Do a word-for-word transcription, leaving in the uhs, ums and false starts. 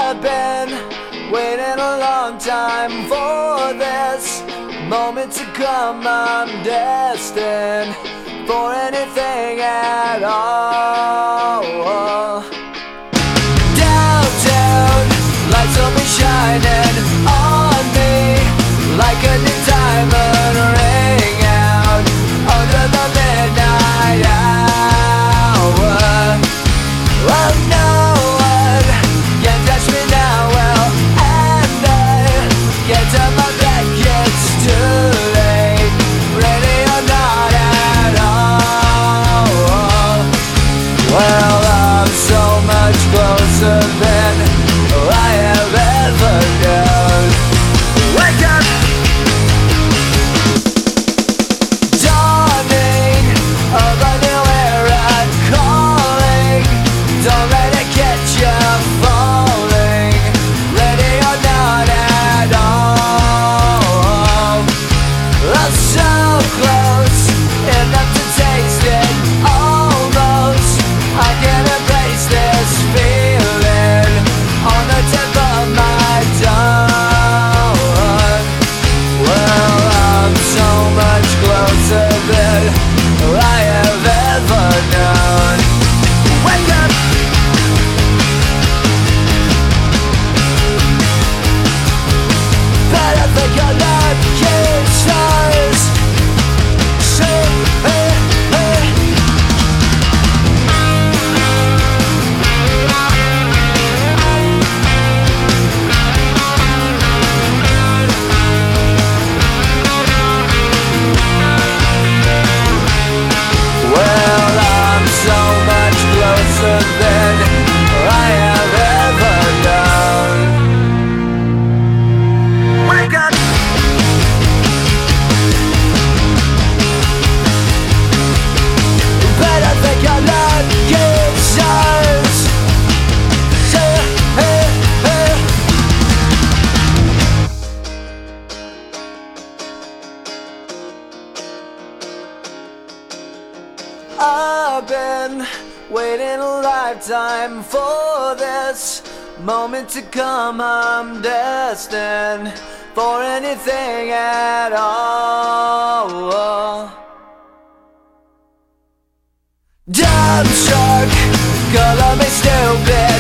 I've been waiting a long time for this moment to come. I'm destined for anything at all. Downtown, lights will be shining on me like a new diamond ring out under the midnight hour. Well, no one can touch me now, well, and I get to my back, it's too late, ready or not at all. Well, I'm so much closer than I have ever known. Wake up! Dawning of a new era calling. Don't let it get you falling, ready or not at all. I'm so close, enough to taste it, almost. I can embrace this feeling on the tip of my tongue. Well, I'm so much closer than I have ever known. Wake up! But I think I love you, stars. So, hey, hey. Well, I'm so much closer than I have ever known. Wake up! But I think I love you, stars. So, hey, hey. I've been waiting a lifetime for this moment to come. I'm destined for anything at all. Dumbstruck, color me stupid.